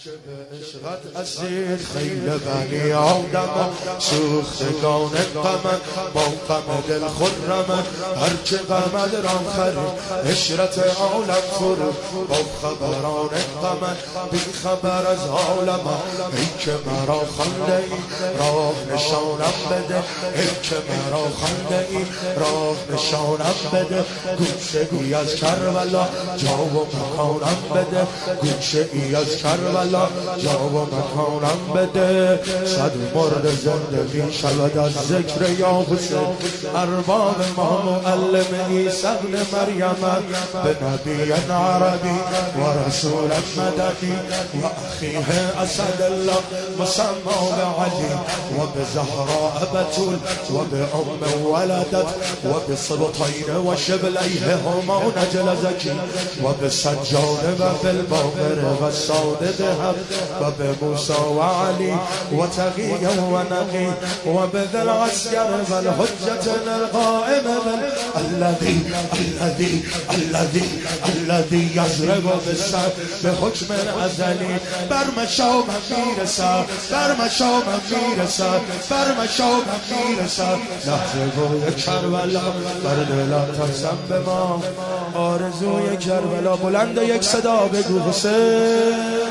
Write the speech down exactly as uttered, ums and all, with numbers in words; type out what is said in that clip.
که به عشقت اسیر خیل بنی آدم سوختگان غم با غم دل خرم هرچه غمد رام خرید عشرت عالم فرو با خبران غم بی خبر از عالم ای که مرا خنده ای راه نشانم بده ای که مرا خنده ای راه نشانم بده گوشه ای از کربلا جا و مکانم بده گوشه ای از کربلا جا و مکانم بده صد مرد زنده می شود از ذکر یا حسین ارباب ما معلم عیسی ابن مریم به نبی عربی و رسول مدنی و اخیه اسد الله مسمى بعلی و به زهراء بتول و به ام ولدت و به سبطین و شبلیه هما نجل زکی و به سجاد و بالباقر و ساده هم و به موسی و علی و تقی و نقی و به ذل عسکر و الحجت القائم الذي الذي الذي الذي يضرب بالسر به حکم ازلی بر مشام میرسد بر مشام میرسد بر مشام میرسد لحظه گوی کربلا بر دلم ترسم به ما آرزوی کربلا بلند یک صدا بگو حسین